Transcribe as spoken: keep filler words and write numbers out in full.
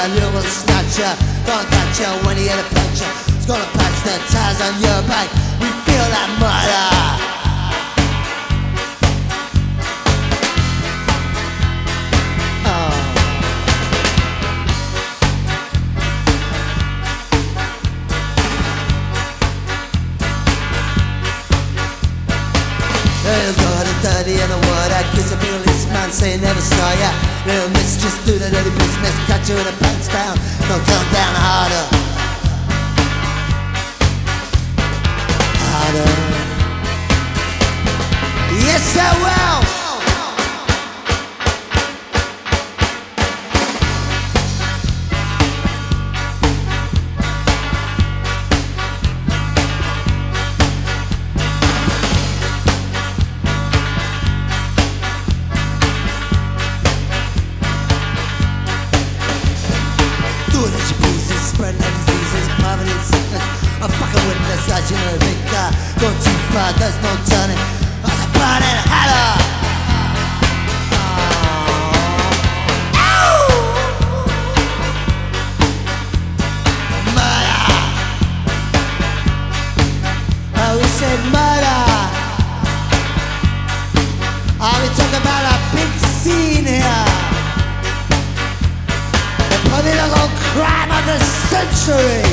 a little snatcher. Gonna catch you when you get a puncture. It's gonna patch the tires on your back. We feel that murder. Little daughter dirty in the water. Kiss a policeman saying never saw ya. Little miss, just do the dirty business. Catch you with a pants down. Don't come down harder. Harder. Yes I will. Spreading diseases, poverty and sickness. I'm fucking with the sergeant of the big car. Go too far, there's no turning. I was a burning hatter. Oh. Murder. Oh, we said murder. Oh, we talk about a big scene here. The political crime of the century.